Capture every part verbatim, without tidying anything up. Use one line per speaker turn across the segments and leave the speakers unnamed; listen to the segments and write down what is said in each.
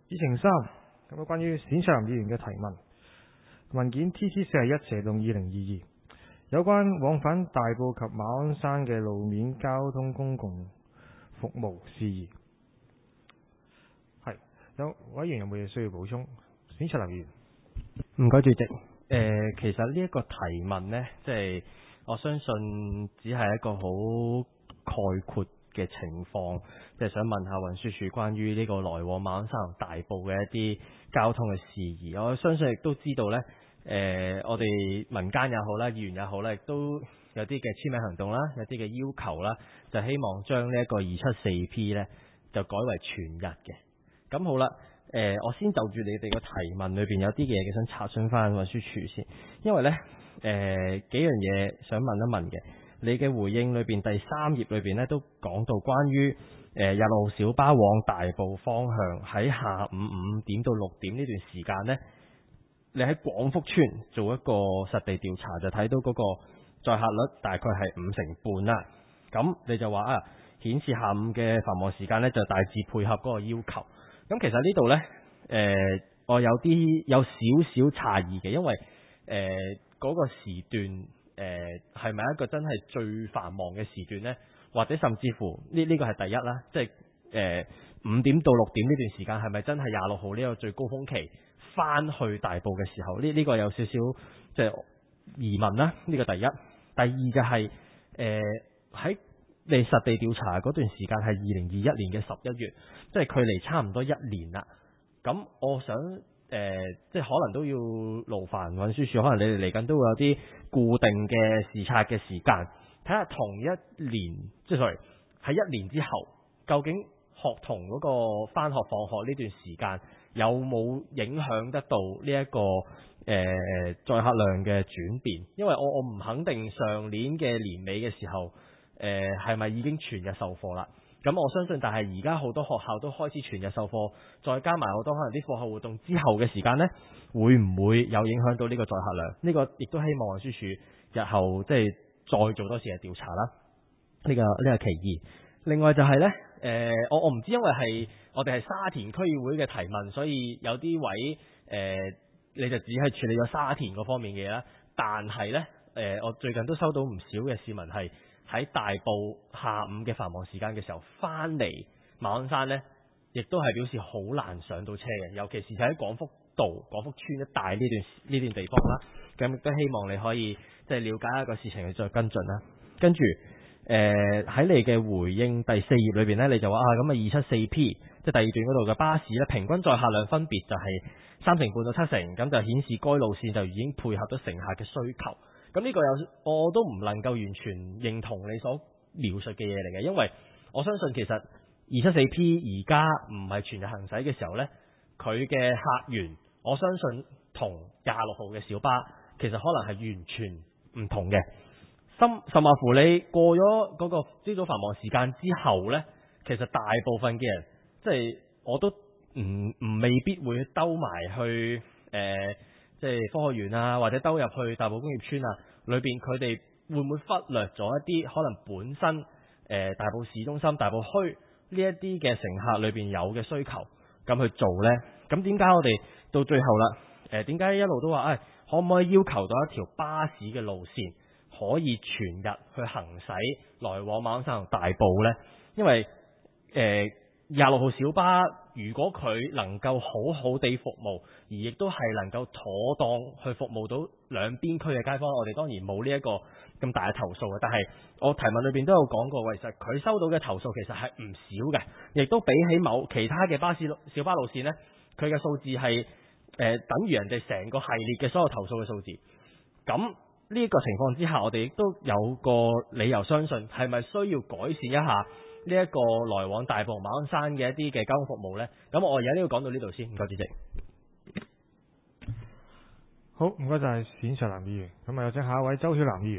議程三，咁啊關於冼卓林議員嘅提問，文件 T C 四十一斜動二零二二，有關往返大埔及馬鞍山嘅路面交通公共服務事宜。係，有委員有冇嘢需要補充？冼卓林議員。
唔該，主席。誒、呃，其實呢一個提問呢，即係我相信只係一個好概括嘅情況，即係想問下運輸署關於呢個來往馬鞍山同大埔嘅一啲交通嘅事宜。我相信亦都知道呢，誒、呃，我哋民間也好啦，議員也好啦，亦都有啲嘅簽名行動啦，有啲嘅要求啦，就希望將呢一個二七四 P 呢就改為全日嘅。咁好啦。誒、呃，我先就住你哋嘅提問裏邊有啲嘅嘢想查詢翻運輸署先，因為呢誒、呃、幾樣嘢想問一問嘅。你嘅回應裏邊第三頁裏邊呢都講到關於誒廿六號小巴往大埔方向喺下午五點到六點呢段時間呢，你喺廣福村做一個實地調查，就睇到嗰個載客率大概係五成半啦。咁你就話啊，顯示下午嘅繁忙時間呢就大致配合嗰個要求。咁其實呢度呢，誒、呃，我有啲有少少詫異嘅，因為誒嗰、呃那個時段誒係咪一個真係最繁忙嘅時段呢？或者甚至乎呢呢、這個係第一啦，即係誒五點到六點呢段時間係咪真係廿六號呢個最高峰期翻去大埔嘅時候？呢呢、這個有少少即係疑問啦。呢、這個第一，第二就係誒喺你實地調查嗰段時間係二零二一年嘅十一月，即係距離差唔多一年啦。咁我想誒、呃，即係可能都要勞煩運輸署，可能你哋嚟緊都會有啲固定嘅視察嘅時間，睇下同一年，即係 sorry 喺一年之後，究竟學童嗰個返學放學呢段時間有冇影響得到呢、這、一個誒、呃、載客量嘅轉變？因為我我唔肯定上年嘅年尾嘅時候。誒係咪已經全日授課啦？咁我相信，但係而家好多學校都開始全日授課，再加埋好多可能啲課後活動之後嘅時間呢，會唔會有影響到呢個載客量？呢、這個亦都希望運輸署日後即係再做多次嘅調查啦。呢、這個呢、這個其二。另外就係呢，誒、呃、我我唔知，因為係我哋係沙田區議會嘅提問，所以有啲位誒、呃、你就只係處理咗沙田嗰方面嘅嘢啦。但係呢，誒、呃、我最近都收到唔少嘅市民係。喺大埔下午嘅繁忙時間嘅時候翻嚟馬鞍山呢，亦都係表示好難上到車嘅，尤其是喺廣福道、廣福村一帶呢段呢段地方啦。咁亦都希望你可以即係了解一個事情，去再跟進啦。跟住誒喺你嘅回應第四頁裏邊呢，你就話啊咁啊二七四 P 即係第二段嗰度嘅巴士呢，平均載客量分別就係三成半到七成，咁就顯示該路線就已經配合咗乘客嘅需求。咁呢個有我都唔能夠完全認同你所描述嘅嘢嚟嘅，因為我相信其實二七四 P 而家唔係全日行駛嘅時候呢，佢嘅客源我相信同廿六號嘅小巴其實可能係完全唔同嘅。甚甚或乎你過咗嗰個朝早繁忙時間之後呢，其實大部分嘅人即係我都唔唔未必會兜埋去誒。呃即係科學園啊，或者兜入去大埔工業村啊，裏邊佢哋會唔會忽略咗一啲可能本身誒、呃、大埔市中心、大埔墟呢一啲嘅乘客裏邊有嘅需求，咁去做呢？咁點解我哋到最後啦？誒點解一路都話誒、哎、可唔可以要求到一條巴士嘅路線可以全日去行駛來往馬鞍山同大埔呢？因為誒廿六號小巴如果佢能夠好好地服務，而亦都係能夠妥當去服務到兩邊區嘅街坊，我哋當然冇呢一個咁大嘅投訴嘅。但係我提問裏邊都有講過，其實佢收到嘅投訴其實係唔少嘅，亦都比起某其他嘅巴士小巴路線呢，佢嘅數字係誒、呃、等於人哋成個系列嘅所有投訴嘅數字。咁呢一個情況之下，我哋亦都有個理由相信係咪需要改善一下呢一個來往大埔馬鞍山嘅一啲嘅交通服務呢？咁我而家呢個講到呢度先，唔該主席。
好，唔該晒冼卓林議員。咁啊，有請下一位周曉南議員。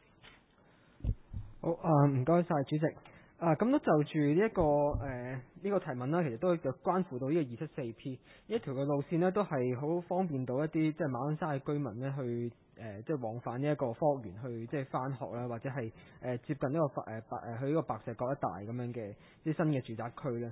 好啊，唔該晒主席。啊，咁都就住呢一個誒呢、呃這個提問啦，其實都就關乎到呢個二七四 P 呢一條嘅路線呢，都係好方便到一啲即係馬鞍山嘅居民呢去。誒、呃，即係往返呢一個科學園去即係返學啦，或者係誒、呃、接近呢、這個誒白誒去呢個白石角一帶咁樣嘅啲新嘅住宅區咧。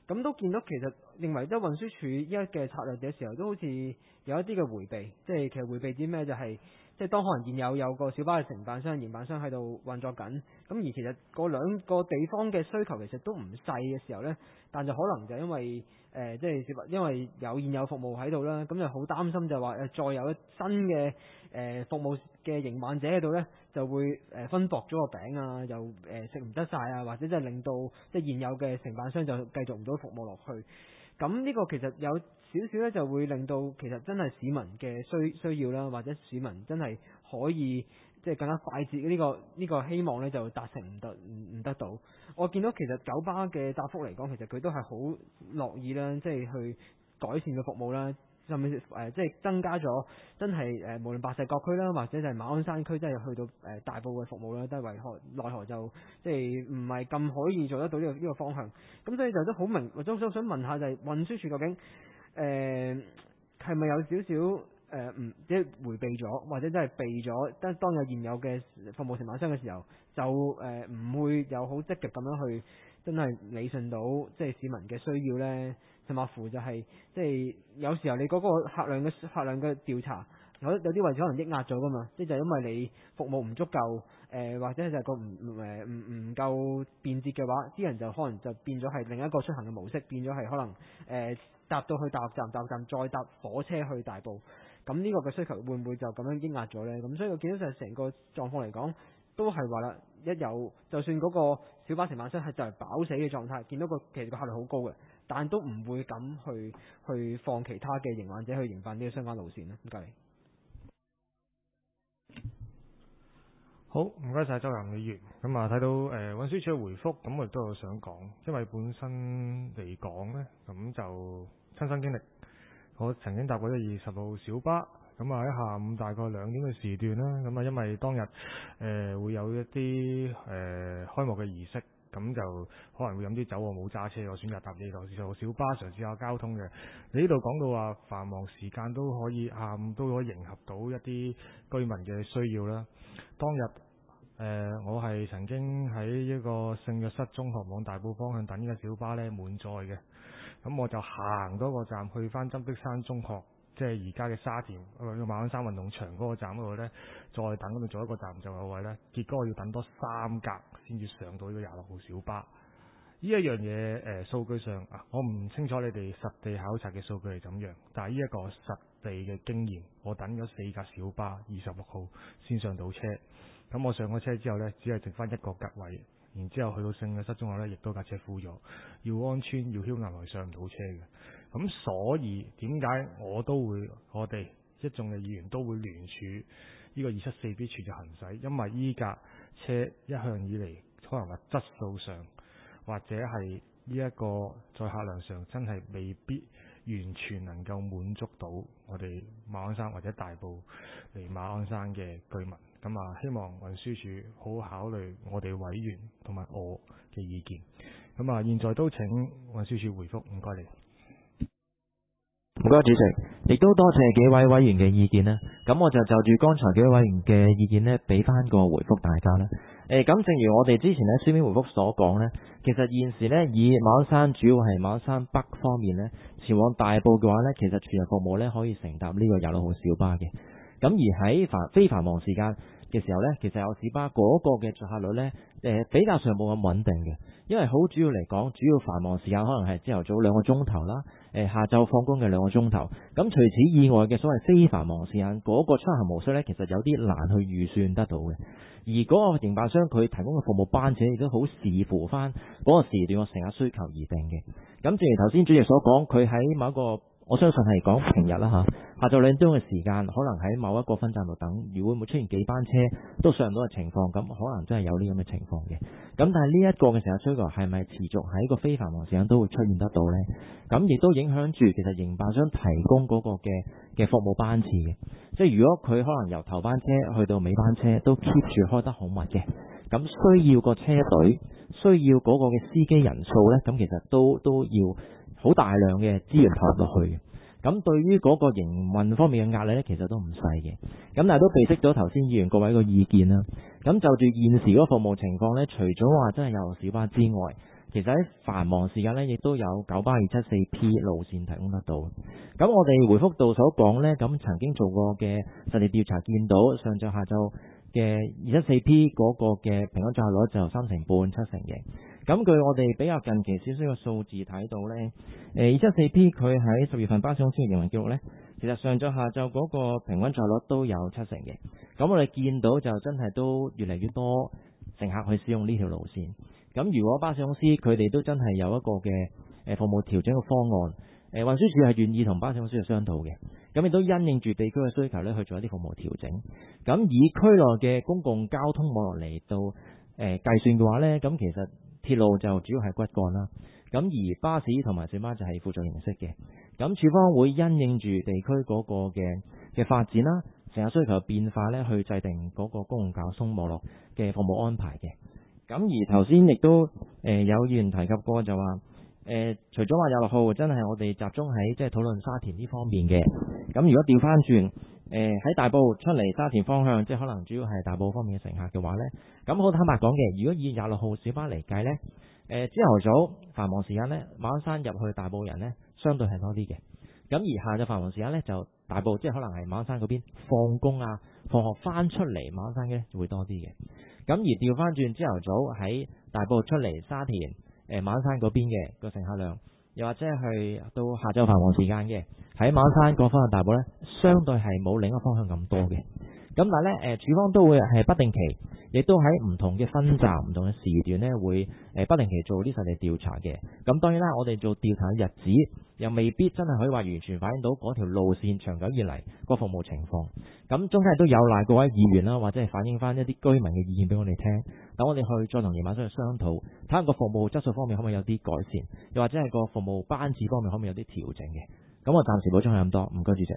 咁都見到其實認為即係運輸署依家嘅策略嘅時候，都好似有一啲嘅迴避，即係其實迴避啲咩就係、即係當可能現有有個小巴嘅承辦商、營辦商喺度運作緊，咁而其實個兩個地方嘅需求其實都唔細嘅時候呢，但就可能就因為誒、呃、即係因為有現有服務喺度啦，咁就好擔心就話誒再有一新嘅誒、呃、服務嘅營辦者喺度呢，就會誒分薄咗個餅啊，又誒食唔得晒啊，或者即係令到即係現有嘅承辦商就繼續唔到服務落去。咁呢個其實有少少咧，就會令到其實真係市民嘅需需要啦，或者市民真係可以即係更加快捷呢、呢個呢、呢個希望咧，就達成唔得唔唔得到。我見到其實九巴嘅答覆嚟講，其實佢都係好樂意啦，即係去改善嘅服務啦。甚至誒即係增加咗真係誒、呃、無論白石角區啦，或者就係馬鞍山區，真係去到誒、呃、大埔嘅服務啦，都係為何奈何就即係唔係咁可以做得到呢、呢個呢、呢個方向。咁所以就都好明，我都想想問下就係運輸署究竟誒係咪有少少誒唔即係迴避咗，或者真係避咗？當當有現有嘅服務承辦商嘅時候，就誒唔、呃、會有好積極咁樣去真係理順到即係市民嘅需要呢？甚至乎就係、是、即係有時候你嗰個客量嘅客量嘅調查，有有啲位置可能抑壓咗噶嘛，即係就因為你服務唔足夠，誒、呃、或者就係個唔誒唔唔夠便捷嘅話，啲人就可能就變咗係另一個出行嘅模式，變咗係可能誒、呃、搭到去大學站、大學站再搭火車去大埔，咁呢個嘅需求會唔會就咁樣抑壓咗呢？咁所以我見到就係成個狀況嚟講，都係話啦，一有就算嗰個小巴承辦商係就係飽死嘅狀態，見到個其實個效率好高嘅。但都唔會咁去去放其他嘅營辦者去營辦呢個相關路線啦。唔該你。
好，唔該晒周南議員。咁啊，睇到誒運輸署嘅回覆，咁我亦都有想講，因為本身嚟講呢，咁就親身經歷，我曾經搭過一二十號小巴，咁啊喺下午大概兩點嘅時段啦，咁啊因為當日誒、呃、會有一啲誒、呃、開幕嘅儀式。咁就可能會飲啲酒，我冇揸車，我選擇搭呢度就小巴嘗試下交通嘅。你呢度講到話繁忙時間都可以下午都可以迎合到一啲居民嘅需要啦。當日誒、呃、我係曾經喺一個聖約瑟中學往大埔方向等呢個小巴呢滿載嘅，咁我就行多個站去翻針壁山中學，即係而家嘅沙田誒馬鞍山運動場嗰個站嗰度呢，再等嗰度做一個站就有位呢，結果我要等多三格先至上到呢個廿六號小巴。呢一樣嘢誒數據上啊，我唔清楚你哋實地考察嘅數據係怎樣，但係呢一個實地嘅經驗，我等咗四架小巴二十六號先上到車。咁我上咗車之後呢，只係剩翻一個格位，然之後去到聖約瑟中學呢，亦都架車 full 咗，要安村要囂銀來上唔到車嘅。咁所以點解我都會我哋一眾嘅議員都會聯署呢個二七四 B 全日行駛，因為依架車一向以嚟可能話質素上或者係呢一個載客量上真係未必完全能夠滿足到我哋馬鞍山或者大埔嚟馬鞍山嘅居民。咁啊，希望運輸署好好考慮我哋委員同埋我嘅意見。咁啊，現在都請運輸署回覆，唔該你。
唔該主席，亦都多謝幾位委員嘅意見啦。咁我就就住剛才幾位委員嘅意見呢，俾翻個回覆大家啦。誒，咁正如我哋之前喺書面回覆所講呢，其實現時呢，以馬鞍山主要係馬鞍山北方面呢，前往大埔嘅話呢，其實全日服務呢可以乘搭呢個廿六號小巴嘅。咁而喺繁非繁忙時間嘅時候呢，其實有小巴嗰個嘅載客率呢，誒比較上冇咁穩定嘅，因為好主要嚟講，主要繁忙時間可能係朝頭早兩個鐘頭啦，誒下晝放工嘅兩個鐘頭。咁除此以外嘅所謂非繁忙時間嗰個出行模式呢，其實有啲難去預算得到嘅。而嗰個營辦商佢提供嘅服務班次亦都好視乎翻嗰個時段嘅乘客需求而定嘅。咁正如頭先主席所講，佢喺某一個我相信係講平日啦嚇，下晝兩點鐘嘅時間，可能喺某一個分站度等，如果會唔會出現幾班車都上唔到嘅情況，咁可能真係有呢咁嘅情況嘅。咁但係呢一個嘅乘客需求係咪持續喺個非繁忙時間都會出現得到呢？咁亦都影響住其實營辦商提供嗰個嘅嘅服務班次嘅。即係如果佢可能由頭班車去到尾班車都 keep 住開得好密嘅，咁需要個車隊，需要嗰個嘅司機人數呢，咁其實都都要好大量嘅資源投入落去嘅。咁對於嗰個營運方面嘅壓力呢，其實都唔細嘅。咁但係都備悉咗頭先議員各位個意見啦。咁就住現時嗰個服務情況呢，除咗話真係有小巴之外， 其實喺繁忙時間呢，亦都有九巴二七四 P 路線提供得到。咁我哋回覆到所講呢，咁曾經做過嘅實地調查見到上晝下晝嘅二七四 P 嗰個嘅平均載客率就三成半七成嘅。咁據我哋比較近期少少嘅數字睇到呢，誒二七四 P 佢喺十月份巴士公司嘅營運記錄呢，其實上晝下晝嗰個平均載率都有七成嘅。咁我哋見到就真係都越嚟越多乘客去使用呢條路線。咁如果巴士公司佢哋都真係有一個嘅誒服務調整嘅方案，誒運輸署係願意同巴士公司去商討嘅。咁亦都因應住地區嘅需求咧去做一啲服務調整。咁以區內嘅公共交通網絡嚟到誒、呃、計算嘅話呢，咁其實鐵路就主要係骨幹啦。咁而巴士同埋小巴就係輔助形式嘅。咁署方會因應住地區嗰個嘅嘅發展啦，乘客需求變化咧，去制定嗰個公共交通網絡嘅服務安排嘅。咁而頭先亦都誒、呃、有議員提及過就話誒、呃，除咗話廿六號真係我哋集中喺即係討論沙田呢方面嘅。咁如果調翻轉誒喺大埔出嚟沙田方向，即係可能主要係大埔方面嘅乘客嘅話呢，咁好坦白講嘅，如果以廿六號小巴嚟計呢，誒朝頭早繁忙時間呢，馬鞍山入去大埔人呢，相對係多啲嘅。咁而下晝繁忙時間呢，就大埔即係可能係馬鞍山嗰邊放工啊、放學翻出嚟馬鞍山嘅就會多啲嘅。咁而調翻轉朝頭早喺大埔出嚟沙田誒、呃、馬鞍山嗰邊嘅個乘客量，又或者係到下晝繁忙時間嘅喺馬鞍山嗰方向大埔呢，相對係冇另一個方向咁多嘅。咁但係呢，誒署方都會係不定期，亦都喺唔同嘅分站、唔同嘅時段呢，會誒不定期做啲實地調查嘅。咁當然啦，我哋做調查嘅日子又未必真係可以話完全反映到嗰條路線長久以嚟個服務情況。咁中間都有賴各位議員啦，或者係反映翻一啲居民嘅意見俾我哋聽，等我哋去再同營辦商去商討，睇下個服務質素方面可唔可以有啲改善，又或者係個服務班次方面可唔可以有啲調整嘅。咁我暫時補充係咁多，唔該主席。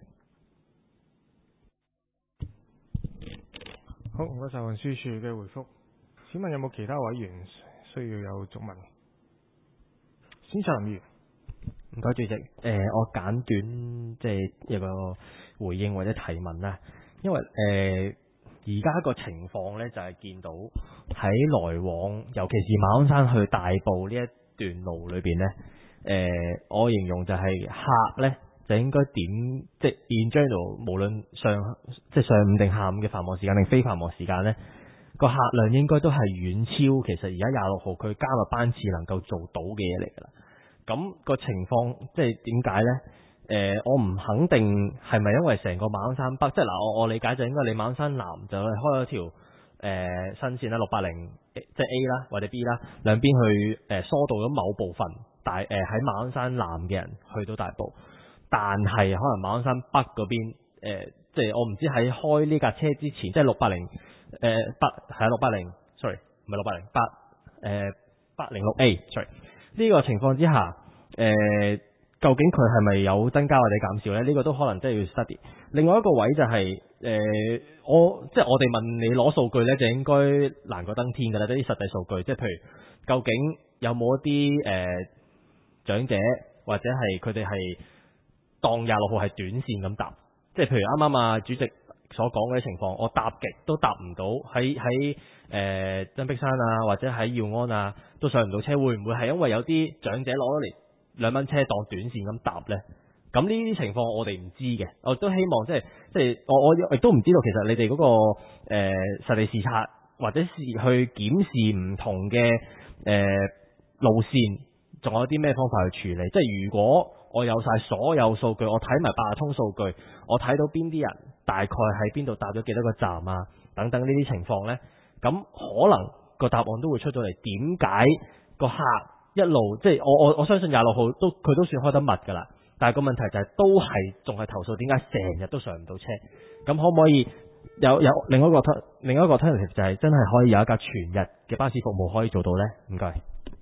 好，唔該晒運輸署嘅回覆。請問有冇其他委員需要有續問？先上議員，
唔該主席。誒、呃，我簡短即係一個回應或者提問啦。因為誒而家個情況呢，就係、是、見到喺來往，尤其是馬鞍山去大埔呢一段路裏邊呢，誒、呃，我形容就係客呢。就應該點即係 in general，無論上即係上午定下午嘅繁忙時間定非繁忙時間呢，個客量應該都係遠超其實而家廿六號佢加密班次能夠做到嘅嘢嚟㗎啦。咁、個情況即係點解呢？誒、呃，我唔肯定係咪因為成個馬鞍山北，即係嗱，我我理解就應該你馬鞍山南就係開咗條誒、呃、新線啦，六八零即係 A 啦或者 B 啦，兩邊去誒、呃、疏導咗某部分大誒喺、呃、馬鞍山南嘅人去到大埔。但係可能馬鞍山北嗰邊，呃、即係我唔知喺開呢架車之前，即係六八零，誒八係啊六八零，sorry 唔係六八零八，誒八零六 A，sorry 呢個情況之下，誒、呃、究竟佢係咪有增加或者減少咧？呢、這個都可能真係要 study。另外一個位就係、是，誒、呃、我即係我哋問你攞數據咧，就應該難過登天㗎啦，啲實際數據，即係譬如究竟有冇一啲誒、呃、長者或者係佢哋係。當廿六號係短線咁搭，即係譬如啱啱啊主席所講嗰啲情況，我搭極都搭唔到，喺喺誒真碧山啊或者喺耀安啊都上唔到車，會唔會係因為有啲長者攞咗嚟兩蚊車當短線咁搭呢？咁呢啲情況我哋唔知嘅，我都希望即係即係我我亦都唔知道其實你哋嗰、嗰個誒、呃、實地視察或者是去檢視唔同嘅誒、呃、路線，仲有啲咩方法去處理？即係如果我有晒所有數據，我睇埋八達通數據，我睇到邊啲人大概喺邊度搭咗幾多個站啊，等等呢啲情況呢，咁可能個答案都會出咗嚟。點解個客一路即係我我我相信廿六號都佢都算開得密㗎啦，但係個問題就係、是、都係仲係投訴點解成日都上唔到車？咁可唔可以有有另一個另一個 alternative 就係真係可以有一架全日嘅巴士服務可以做到呢？唔該。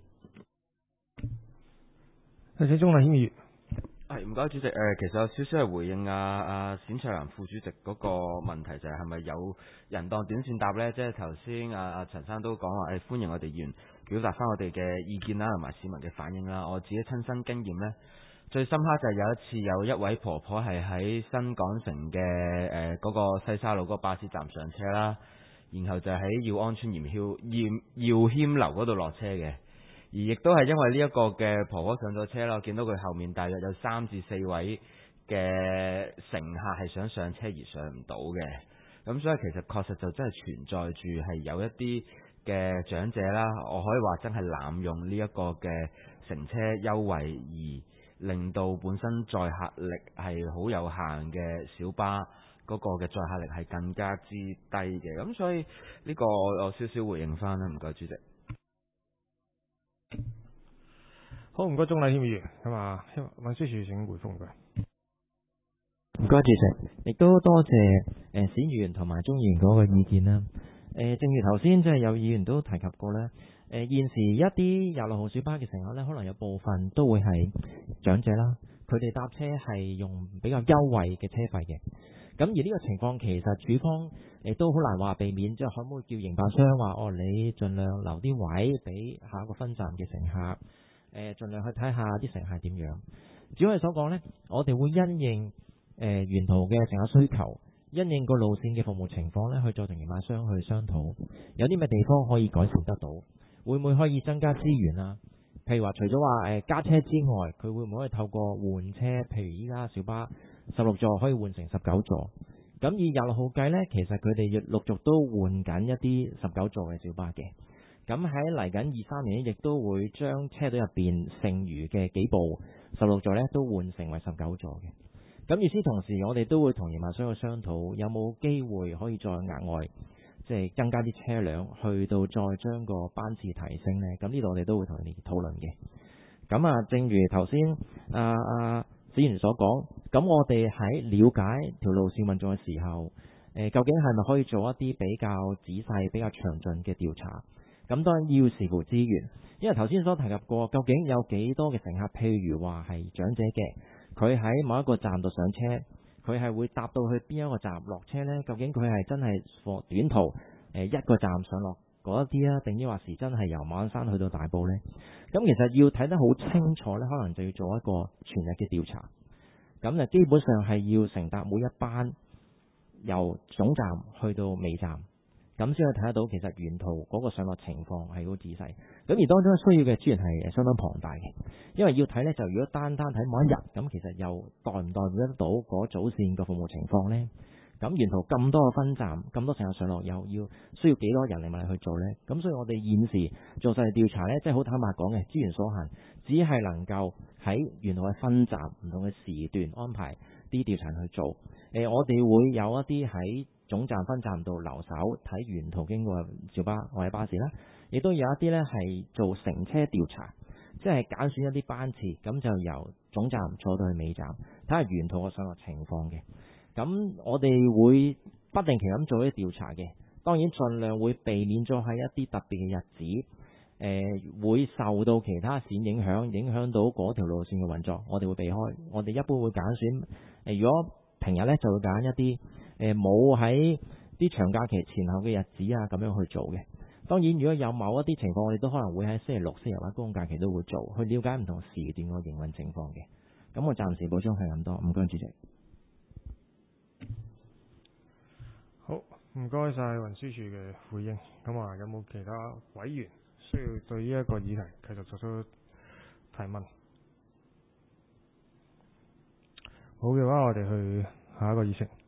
有請鍾麗軒議員。
係唔該主席，誒、呃、其實有少少係回應啊啊冼卓人副主席嗰個問題，就係係咪有人當短線搭呢？即係頭先啊啊陳生都講話誒歡迎我哋議員表達翻我哋嘅意見啦，同埋市民嘅反應啦。我自己親身經驗呢，最深刻就係有一次有一位婆婆係喺新港城嘅誒嗰個西沙路嗰個巴士站上車啦，然後就喺耀安邨鹽曉耀耀謙樓嗰度落車嘅。 而亦都係因為呢一個嘅婆婆上咗車啦，我見到佢後面大約有三至四位嘅乘客係想上車而上唔到嘅，咁所以其實確實就真係存在住係有一啲嘅長者啦，我可以話真係濫用呢一個嘅乘車優惠，而令到本身載客力係好有限嘅小巴嗰個嘅載客力係更加之低嘅，咁所以呢個我有少少回應翻啦，唔該主席。
好，唔該鍾禮謙議員，咁啊，運輸署請回覆唔該。
唔該主席，亦都多謝誒冼議員同埋鍾議員嗰個意見啦。誒、呃，正如頭先即係有議員都提及過咧，誒、呃、現時一啲廿六號小巴嘅乘客咧，可能有部分都會係長者啦，佢哋搭車係用比較優惠嘅車費嘅。咁而呢個情況其實署方亦都好難話避免，即係可唔可以叫營辦商話哦，你盡量留啲位俾下一個分站嘅乘客，誒、呃、盡量去睇下啲乘客點樣。只可以所講呢，我哋會因應誒、呃、沿途嘅乘客需求，因應個路線嘅服務情況咧，去再同營辦商去商討，有啲咩地方可以改善得到，會唔會可以增加資源啊？譬如話除咗話誒加車之外，佢會唔會可以透過換車？譬如依家小巴十六座可以換成十九座，咁以廿六號計呢，其實佢哋亦陸續都換緊一啲十九座嘅小巴嘅。咁喺嚟緊二三年亦都會將車隊入邊剩餘嘅幾部十六座呢都換成為十九座嘅。咁與此同時，我哋都會同營辦商去商討，有冇機會可以再額外即係增加啲車輛，去到再將個班次提升呢。咁呢度我哋都會同你哋討論嘅。咁啊，正如頭先啊啊冼議員所講，咁我哋喺了解條路線運作嘅時候，誒究竟係咪可以做一啲比較仔細、比較詳盡嘅調查？咁當然要視乎資源，因為頭先所提及過，究竟有幾多嘅乘客，譬如話係長者嘅，佢喺某一個站度上車，佢係會搭到去邊一個站落車呢？究竟佢係真係坐短途誒一個站上落嗰一啲啊，定抑或是真係由馬鞍山去到大埔呢？咁其實要睇得好清楚呢，可能就要做一個全日嘅調查。咁就基本上係要乘搭每一班由總站去到尾站。咁先可以睇得到，其實沿途嗰個上落情況係好仔細。咁而當中需要嘅資源係相當龐大嘅，因為要睇呢，就如果單單睇某一日，咁其實又代唔代表得到嗰組線嘅服務情況呢？咁沿途咁多個分站，咁多乘客上落，又要需要幾多人力物力去做呢？咁所以我哋現時做晒調查呢，即係好坦白講嘅，資源所限，只係能夠喺沿途嘅分站唔同嘅時段安排啲調查去做。誒、呃，我哋會有一啲喺總站分站度留守睇沿途經過嘅小巴或者巴士啦，亦都有一啲呢係做乘車調查，即係揀選一啲班次，咁就由總站坐到去尾站，睇下沿途嘅上落情況嘅。咁我哋會不定期咁做一啲調查嘅，當然盡量會避免咗喺一啲特別嘅日子，誒、呃、會受到其他線影響，影響到嗰條路線嘅運作，我哋會避開。我哋一般會揀選，誒、呃、如果平日呢，就會揀一啲誒冇喺啲長假期前後嘅日子啊咁樣去做嘅。當然如果有某一啲情況，我哋都可能會喺星期六、星期日或者公共假期都會做，去了解唔同時段個營運情況嘅。咁我暫時補充係咁多，唔該主席。
好，唔該晒運輸署嘅回應。咁啊，有冇其他委員需要對呢一個議題繼續作出提問？好嘅話，我哋去下一個議程。